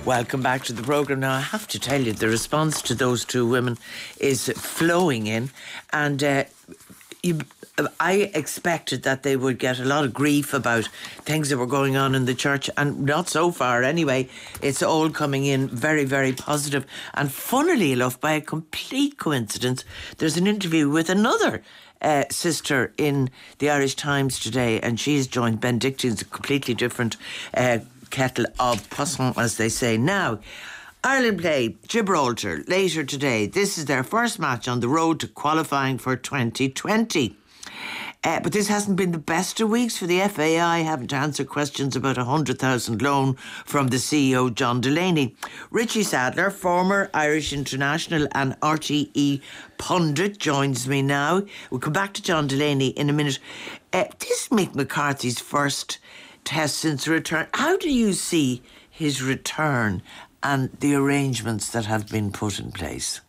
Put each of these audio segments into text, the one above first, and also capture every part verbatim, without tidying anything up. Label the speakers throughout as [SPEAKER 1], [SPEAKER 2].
[SPEAKER 1] Welcome back to the programme. Now, I have to tell you, the response to those two women is flowing in, and uh, you, I expected that they would get a lot of grief about things that were going on in the church, and not so far anyway. It's all coming in very, very positive. And funnily enough, by a complete coincidence, there's an interview with another Uh, sister in the Irish Times today, and she's joined Benedictine's, a completely different uh, kettle of poisson, as they say. Now, Ireland play Gibraltar later today. This is their first match on the road to qualifying for twenty twenty. Uh, but this hasn't been the best of weeks for the F A I, having to answer questions about a one hundred thousand loan from the C E O, John Delaney. Richie Sadler, former Irish international and R T E pundit, joins me now. We'll come back to John Delaney in a minute. Uh, this is Mick McCarthy's first test since return. How do you see his return and the arrangements that have been put in place?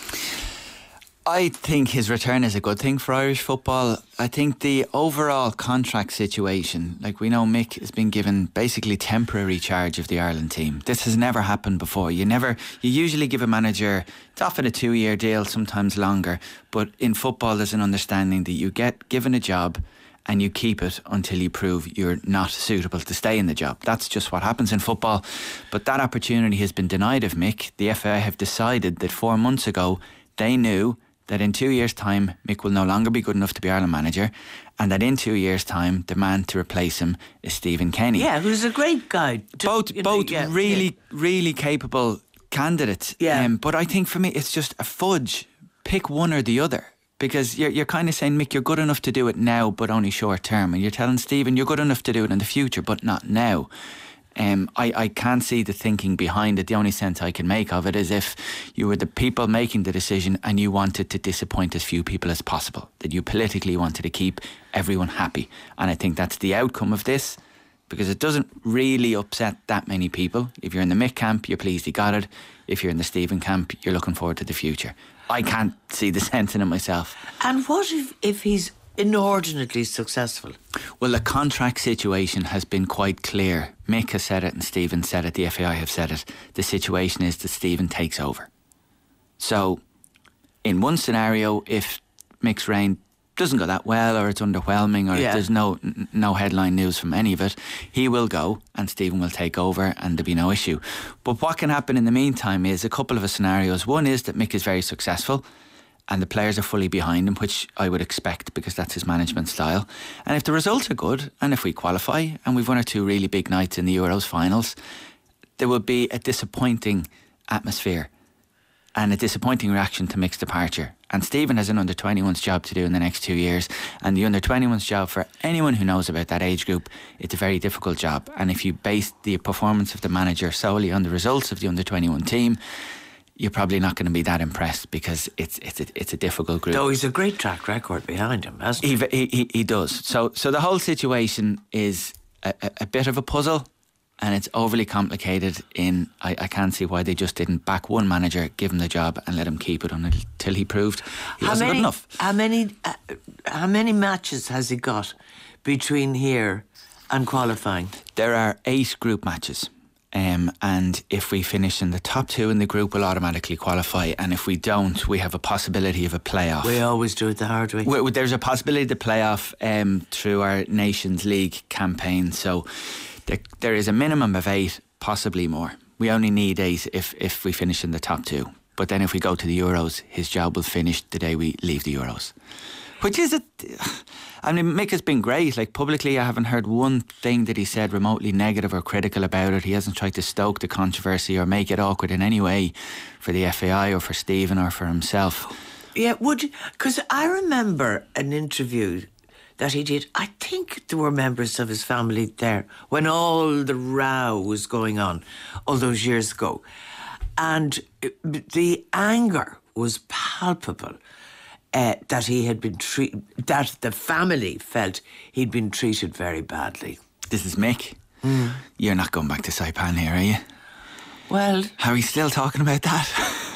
[SPEAKER 2] I think his return is a good thing for Irish football. I think the overall contract situation, like we know Mick has been given basically temporary charge of the Ireland team. This has never happened before. You never, you usually give a manager, it's often a two-year deal, sometimes longer, but in football there's an understanding that you get given a job and you keep it until you prove you're not suitable to stay in the job. That's just what happens in football. But that opportunity has been denied of Mick. The F A I have decided that four months ago they knew that in two years' time, Mick will no longer be good enough to be Ireland manager, and that in two years' time, the man to replace him is Stephen Kenny.
[SPEAKER 1] Yeah, who's a great guy. To,
[SPEAKER 2] both
[SPEAKER 1] you know,
[SPEAKER 2] both
[SPEAKER 1] yeah,
[SPEAKER 2] really,
[SPEAKER 1] yeah.
[SPEAKER 2] really capable candidates.
[SPEAKER 1] Yeah.
[SPEAKER 2] Um, but I think for me, it's just a fudge. Pick one or the other. Because you're, you're kind of saying, Mick, you're good enough to do it now, but only short term. And you're telling Stephen, you're good enough to do it in the future, but not now. Um, I, I can't see the thinking behind it. The only sense I can make of it is if you were the people making the decision and you wanted to disappoint as few people as possible, that you politically wanted to keep everyone happy. And I think that's the outcome of this, because it doesn't really upset that many people. If you're in the Mick camp, you're pleased he got it. If you're in the Stephen camp, you're looking forward to the future. I can't see the sense in it myself.
[SPEAKER 1] And what if, if he's inordinately successful?
[SPEAKER 2] Well, the contract situation has been quite clear. Mick has said it and Stephen said it, the F A I have said it. The situation is that Stephen takes over. So in one scenario, if Mick's reign doesn't go that well, or it's underwhelming, or
[SPEAKER 1] yeah.
[SPEAKER 2] if there's no no headline news from any of it, he will go and Stephen will take over and there'll be no issue. But what can happen in the meantime is a couple of scenarios. One is that Mick is very successful and the players are fully behind him, which I would expect because that's his management style. And if the results are good, and if we qualify, and we've one or two really big nights in the Euros finals, there will be a disappointing atmosphere and a disappointing reaction to Mick's departure. And Stephen has an under twenty-ones job to do in the next two years. And the under twenty-ones job, for anyone who knows about that age group, it's a very difficult job. And if you base the performance of the manager solely on the results of the under twenty-one team, you're probably not going to be that impressed, because it's it's a, it's a difficult group.
[SPEAKER 1] Though he's a great track record behind him, hasn't he?
[SPEAKER 2] He he, he does. So so the whole situation is a, a, a bit of a puzzle, and it's overly complicated. In I, I can't see why they just didn't back one manager, give him the job, and let him keep it until he proved he
[SPEAKER 1] how
[SPEAKER 2] wasn't
[SPEAKER 1] many,
[SPEAKER 2] good enough.
[SPEAKER 1] How many uh, how many matches has he got between here and qualifying?
[SPEAKER 2] There are eight group matches. Um, and if we finish in the top two in the group, we'll automatically qualify. And if we don't, we have a possibility of a playoff.
[SPEAKER 1] We always do it the hard way.
[SPEAKER 2] We, there's a possibility to playoff um, through our Nations League campaign. So there, there is a minimum of eight, possibly more. We only need eight if, if we finish in the top two. But then if we go to the Euros, his job will finish the day we leave the Euros. Which is a... I mean, Mick has been great. Like, publicly, I haven't heard one thing that he said remotely negative or critical about it. He hasn't tried to stoke the controversy or make it awkward in any way for the F A I or for Stephen or for himself.
[SPEAKER 1] Yeah, would you... Because I remember an interview that he did. I think there were members of his family there when all the row was going on all those years ago. And the anger was palpable. Uh, that he had been treated, that the family felt he'd been treated very badly.
[SPEAKER 2] This is Mick.
[SPEAKER 1] Mm.
[SPEAKER 2] You're not going back to Saipan here, are you?
[SPEAKER 1] Well...
[SPEAKER 2] Are we still talking about that?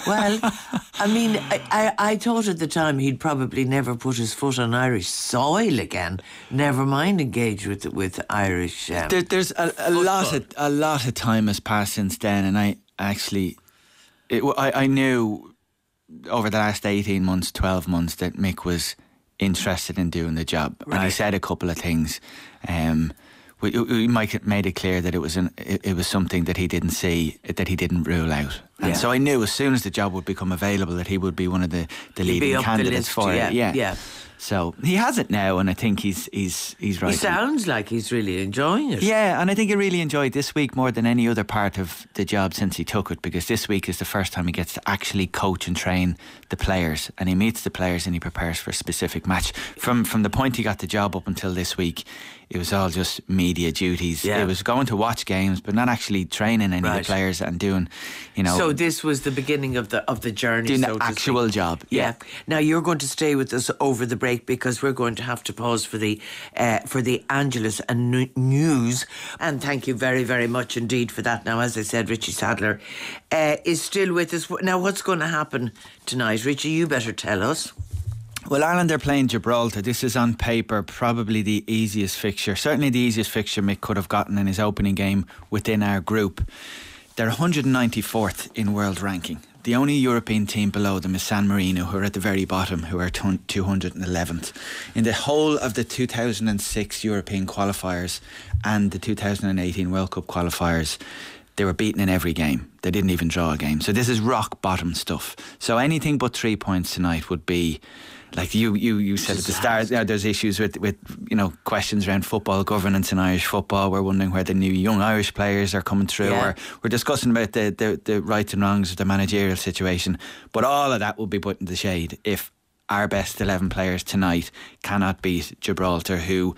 [SPEAKER 1] Well, I mean, I, I, I thought at the time he'd probably never put his foot on Irish soil again. Never mind engage with with Irish. Um,
[SPEAKER 2] there, there's a, a lot of a lot of time has passed since then, and I actually, it, I, I knew over the last eighteen months, twelve months that Mick was interested in doing the job, right. And he said a couple of things. Um, We, we might made it clear that it was an it, it was something that he didn't see, that he didn't rule out, and yeah. So I knew as soon as the job would become available that he would be one of the, the leading candidates the for
[SPEAKER 1] yeah,
[SPEAKER 2] it. Yeah,
[SPEAKER 1] yeah.
[SPEAKER 2] So he has it now, and I think he's he's he's right.
[SPEAKER 1] He sounds like he's really enjoying it.
[SPEAKER 2] Yeah, and I think he really enjoyed this week more than any other part of the job since he took it, because this week is the first time he gets to actually coach and train the players, and he meets the players and he prepares for a specific match. From from the point he got the job up until this week, it was all just media duties.
[SPEAKER 1] Yeah.
[SPEAKER 2] It was going to watch games, but not actually training any right. of the players and doing, you know.
[SPEAKER 1] So this was the beginning of the of the journey.
[SPEAKER 2] Doing
[SPEAKER 1] so
[SPEAKER 2] the actual
[SPEAKER 1] speak.
[SPEAKER 2] job.
[SPEAKER 1] Yeah.
[SPEAKER 2] yeah.
[SPEAKER 1] Now you're going to stay with us over the break, because we're going to have to pause for the uh, for the Angelus and n- news. And thank you very very much indeed for that. Now, as I said, Richie Sadler uh, is still with us. Now, what's going to happen tonight, Richie? You better tell us.
[SPEAKER 2] Well, Ireland are playing Gibraltar. This is on paper probably the easiest fixture, certainly the easiest fixture Mick could have gotten in his opening game within our group. They're one hundred ninety-fourth in world ranking. The only European team below them is San Marino, who are at the very bottom, who are two hundred eleventh. In the whole of the two thousand six European qualifiers and the two thousand eighteen World Cup qualifiers, they were beaten in every game. They didn't even draw a game. So this is rock bottom stuff. So anything but three points tonight would be... Like you, you, you said at the start, yeah, there's issues with, with, you know, questions around football governance in Irish football. We're wondering where the new young Irish players are coming through.
[SPEAKER 1] Yeah.
[SPEAKER 2] Or we're discussing about the, the, the rights and wrongs of the managerial situation. But all of that will be put in the shade if our best eleven players tonight cannot beat Gibraltar, who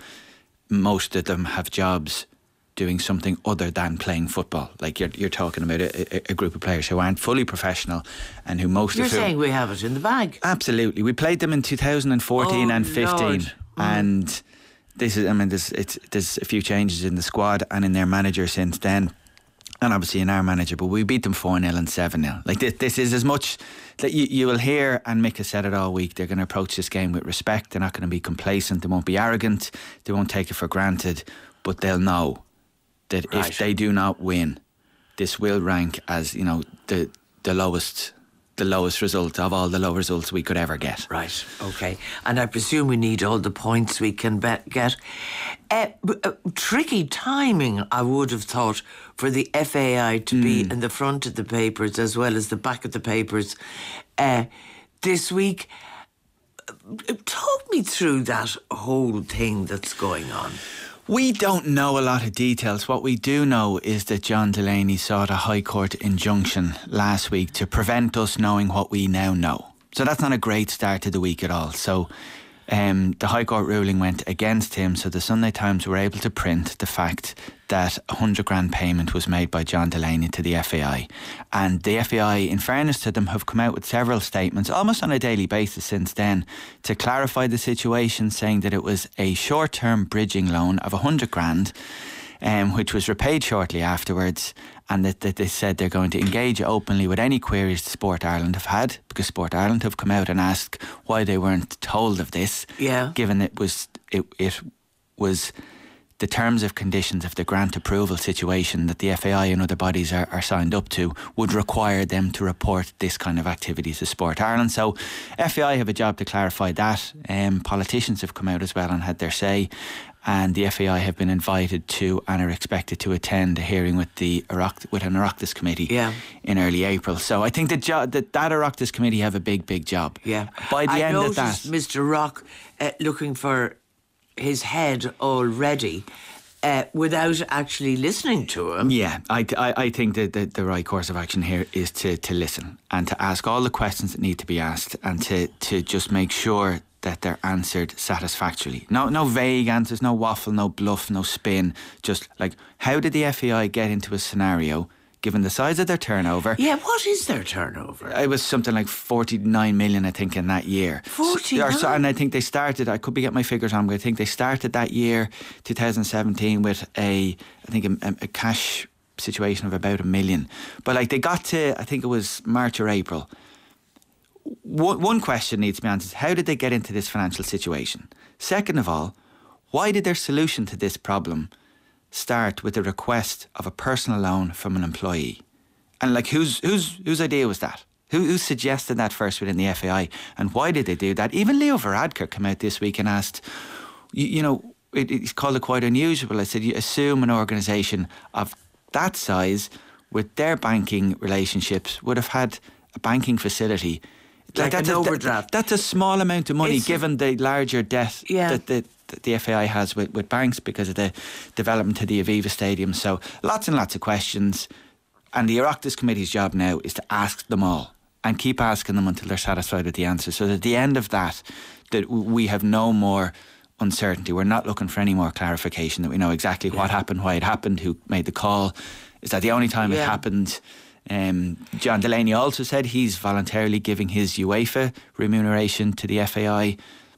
[SPEAKER 2] most of them have jobs doing something other than playing football. Like you're you're talking about a, a, a group of players who aren't fully professional and who most
[SPEAKER 1] you're
[SPEAKER 2] of whom...
[SPEAKER 1] You're saying we have it in the bag?
[SPEAKER 2] Absolutely. We played them in two thousand fourteen
[SPEAKER 1] oh,
[SPEAKER 2] and fifteen.
[SPEAKER 1] Lord.
[SPEAKER 2] And this is, I mean, there's, it's, there's a few changes in the squad and in their manager since then. And obviously in our manager, but we beat them four nil and seven nil. Like this, this is as much that you, you will hear, and Mick has said it all week, they're going to approach this game with respect. They're not going to be complacent. They won't be arrogant. They won't take it for granted. But they'll know that right. if they do not win, this will rank as, you know, the the lowest the lowest result of all the low results we could ever get.
[SPEAKER 1] Right, okay. And I presume we need all the points we can bet, get. Uh, uh, tricky timing, I would have thought, for the F A I to mm. be in the front of the papers as well as the back of the papers uh, this week. Talk me through that whole thing that's going on.
[SPEAKER 2] We don't know a lot of details. What we do know is that John Delaney sought a High Court injunction last week to prevent us knowing what we now know. So that's not a great start to the week at all. So um, the High Court ruling went against him, so the Sunday Times were able to print the fact that a hundred grand payment was made by John Delaney to the F A I. And the F A I, in fairness to them, have come out with several statements almost on a daily basis since then to clarify the situation, saying that it was a short-term bridging loan of a hundred grand, um, which was repaid shortly afterwards, and that, that they said they're going to engage openly with any queries Sport Ireland have had, because Sport Ireland have come out and asked why they weren't told of this,
[SPEAKER 1] yeah.
[SPEAKER 2] given it was it, it was the terms of conditions of the grant approval situation that the F A I and other bodies are, are signed up to would require them to report this kind of activities to Sport Ireland. So F A I have a job to clarify that. Um, politicians have come out as well and had their say, and the F A I have been invited to and are expected to attend a hearing with the Oireacht, with an Oireachtas committee
[SPEAKER 1] yeah.
[SPEAKER 2] in early April. So I think that jo- that, that Oireachtas committee have a big, big job.
[SPEAKER 1] Yeah.
[SPEAKER 2] By the
[SPEAKER 1] I
[SPEAKER 2] end of that,
[SPEAKER 1] noticed Mister Rock uh, looking for his head already uh, without actually listening to him.
[SPEAKER 2] Yeah, I, I, I think that the, the right course of action here is to, to listen and to ask all the questions that need to be asked, and to, to just make sure that they're answered satisfactorily. No, no vague answers, no waffle, no bluff, no spin. Just like, how did the F A I get into a scenario, given the size of their turnover?
[SPEAKER 1] Yeah, what is their turnover?
[SPEAKER 2] It was something like forty-nine million, I think, in that year.
[SPEAKER 1] forty-nine?
[SPEAKER 2] So, and I think they started, I could be getting my figures wrong, but I think they started that year, two thousand seventeen, with a, I think, a, a cash situation of about a million. But like they got to, I think it was March or April. One, one question needs to be answered. How did they get into this financial situation? Second of all, why did their solution to this problem start with the request of a personal loan from an employee? And like whose whose whose idea was that? Who, who suggested that first within the F A I? And why did they do that? Even Leo Varadkar came out this week and asked, you, you know, it, it's called it quite unusual. I said, you assume an organisation of that size with their banking relationships would have had a banking facility.
[SPEAKER 1] Like
[SPEAKER 2] that's
[SPEAKER 1] an
[SPEAKER 2] a,
[SPEAKER 1] overdraft.
[SPEAKER 2] That, that's a small amount of money
[SPEAKER 1] It's,
[SPEAKER 2] given the larger debt
[SPEAKER 1] yeah.
[SPEAKER 2] that the, that the F A I has with, with banks because of the development to the Aviva Stadium. So lots and lots of questions. And the Oireachtas Committee's job now is to ask them all and keep asking them until they're satisfied with the answer. So that at the end of that, that we have no more uncertainty. We're not looking for any more clarification, that we know exactly yeah. what happened, why it happened, who made the call. Is that the only time yeah. it happened? Um, John Delaney also said he's voluntarily giving his UEFA remuneration to the F A I.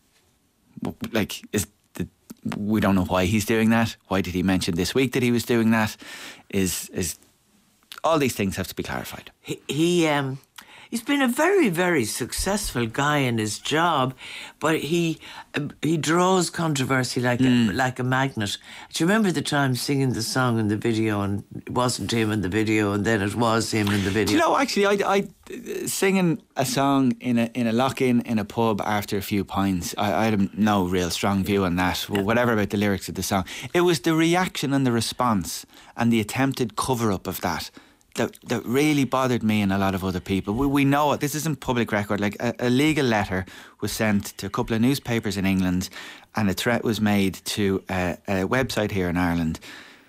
[SPEAKER 2] Like, is the, we don't know why he's doing that. Why did he mention this week that he was doing that? Is is all these things have to be clarified.
[SPEAKER 1] He, he um, he's been a very, very successful guy in his job, but he uh, he draws controversy like mm. a, like a magnet. Do you remember the time singing the song in the video, and it wasn't him in the video, and then it was him in the video?
[SPEAKER 2] Do you know, actually, I, I singing a song in a in a lock-in in a pub after a few pints, I, I had no real strong view on that. Well, whatever about the lyrics of the song, it was the reaction and the response and the attempted cover-up of that. That, that really bothered me and a lot of other people. We, we know it. This isn't public record. Like a, a legal letter was sent to a couple of newspapers in England, and a threat was made to a, a website here in Ireland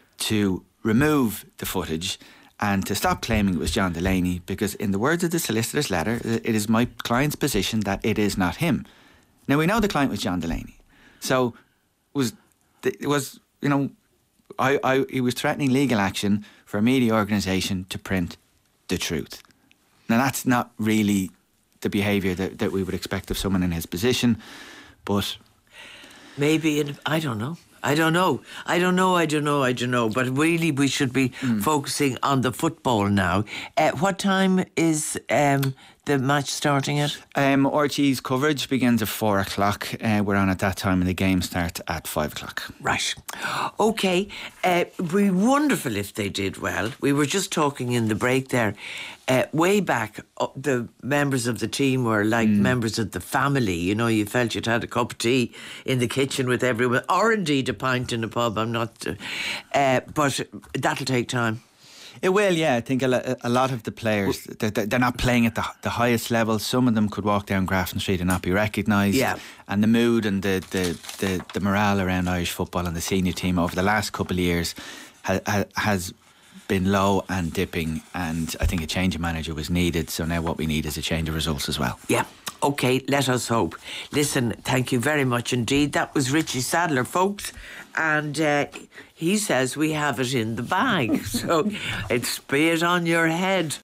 [SPEAKER 2] to remove the footage and to stop claiming it was John Delaney, because in the words of the solicitor's letter, it is my client's position that it is not him. Now, we know the client was John Delaney. So was it was, you know, I, I he was threatening legal action for a media organisation to print the truth. Now, that's not really the behaviour that, that we would expect of someone in his position, but...
[SPEAKER 1] Maybe, in, I don't know. I don't know. I don't know, I don't know, I don't know. But really, we should be mm. focusing on the football now. Uh, what time is um, the match starting at?
[SPEAKER 2] Um, R T E's coverage begins at four o'clock. Uh, we're on at that time, and the game starts at five o'clock.
[SPEAKER 1] Right. OK. Uh, it would be wonderful if they did well. We were just talking in the break there. Uh, way back, uh, the members of the team were like mm. members of the family. You know, you felt you'd had a cup of tea in the kitchen with everyone, or indeed a pint in a pub. I'm not... Uh, uh, but that'll take time.
[SPEAKER 2] It will, yeah. I think a, lo- a lot of the players, they're, they're not playing at the, the highest level. Some of them could walk down Grafton Street and not be recognised.
[SPEAKER 1] Yeah.
[SPEAKER 2] And the mood and the, the, the, the morale around Irish football and the senior team over the last couple of years ha, ha, has been low and dipping, and I think a change of manager was needed. So now what we need is a change of results as well.
[SPEAKER 1] Yeah. OK, let us hope. Listen, thank you very much indeed. That was Richie Sadler, folks. And uh, he says we have it in the bag. So it's be it on your head.